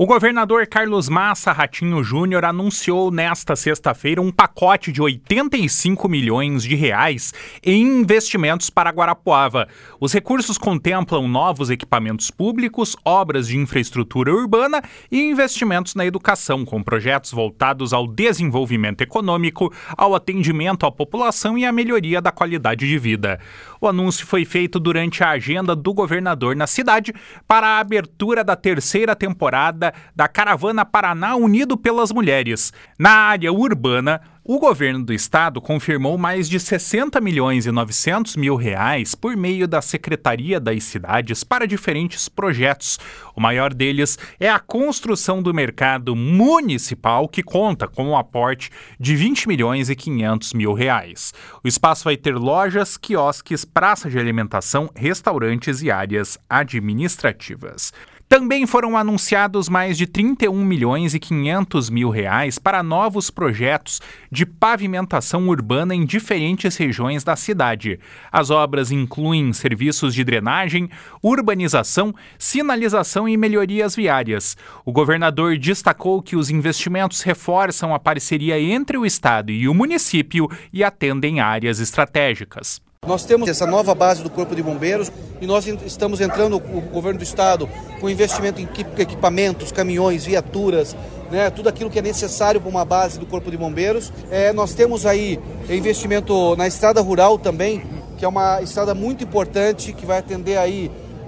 O governador Carlos Massa Ratinho Júnior anunciou nesta sexta-feira um pacote de 85 milhões de reais em investimentos para Guarapuava. Os recursos contemplam novos equipamentos públicos, obras de infraestrutura urbana e investimentos na educação, com projetos voltados ao desenvolvimento econômico, ao atendimento à população e à melhoria da qualidade de vida. O anúncio foi feito durante a agenda do governador na cidade para a abertura da terceira temporada da Caravana Paraná Unido pelas Mulheres. Na área urbana, o governo do estado confirmou mais de 60 milhões e 900 mil reais por meio da Secretaria das Cidades para diferentes projetos. O maior deles é a construção do mercado municipal, que conta com um aporte de 20 milhões e 500 mil reais. O espaço vai ter lojas, quiosques, praça de alimentação, restaurantes e áreas administrativas. Também foram anunciados mais de 31 milhões e 500 mil reais para novos projetos de pavimentação urbana em diferentes regiões da cidade. As obras incluem serviços de drenagem, urbanização, sinalização e melhorias viárias. O governador destacou que os investimentos reforçam a parceria entre o estado e o município e atendem áreas estratégicas. Nós temos essa nova base do Corpo de Bombeiros e nós estamos entrando, o governo do estado, com investimento em equipamentos, caminhões, viaturas, tudo aquilo que é necessário para uma base do Corpo de Bombeiros. Nós temos aí investimento na estrada rural também, que é uma estrada muito importante, que vai atender aí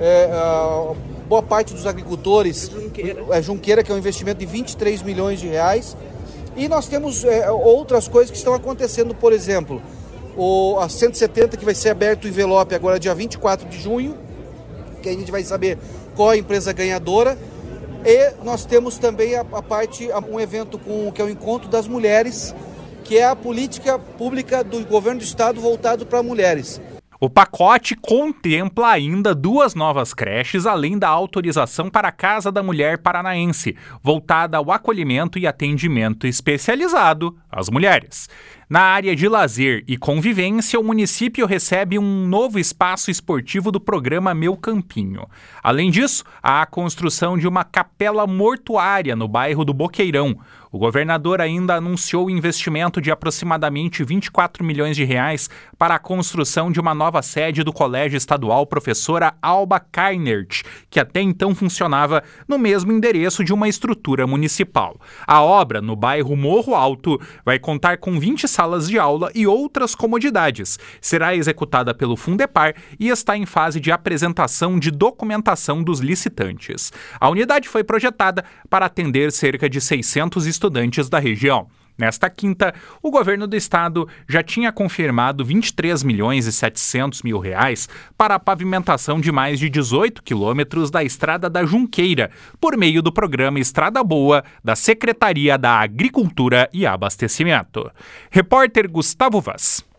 boa parte dos agricultores. Junqueira, que é um investimento de 23 milhões de reais. E nós temos outras coisas que estão acontecendo, por exemplo, a 170, que vai ser aberto o envelope agora dia 24 de junho, que a gente vai saber qual é a empresa ganhadora. E nós temos também um evento que é o Encontro das Mulheres, que é a política pública do governo do estado voltado para mulheres. O pacote contempla ainda 2 novas creches, além da autorização para a Casa da Mulher Paranaense, voltada ao acolhimento e atendimento especializado às mulheres. Na área de lazer e convivência, o município recebe um novo espaço esportivo do programa Meu Campinho. Além disso, há a construção de uma capela mortuária no bairro do Boqueirão. O governador ainda anunciou o investimento de aproximadamente 24 milhões de reais para a construção de uma nova sede do Colégio Estadual Professora Alba Kainert, que até então funcionava no mesmo endereço de uma estrutura municipal. A obra, no bairro Morro Alto, vai contar com 20 salas de aula e outras comodidades. Será executada pelo Fundepar e está em fase de apresentação de documentação dos licitantes. A unidade foi projetada para atender cerca de 600 estudantes da região. Nesta quinta, o governo do estado já tinha confirmado 23 milhões e 700 mil reais para a pavimentação de mais de 18 quilômetros da Estrada da Junqueira, por meio do programa Estrada Boa da Secretaria da Agricultura e Abastecimento. Repórter Gustavo Vaz.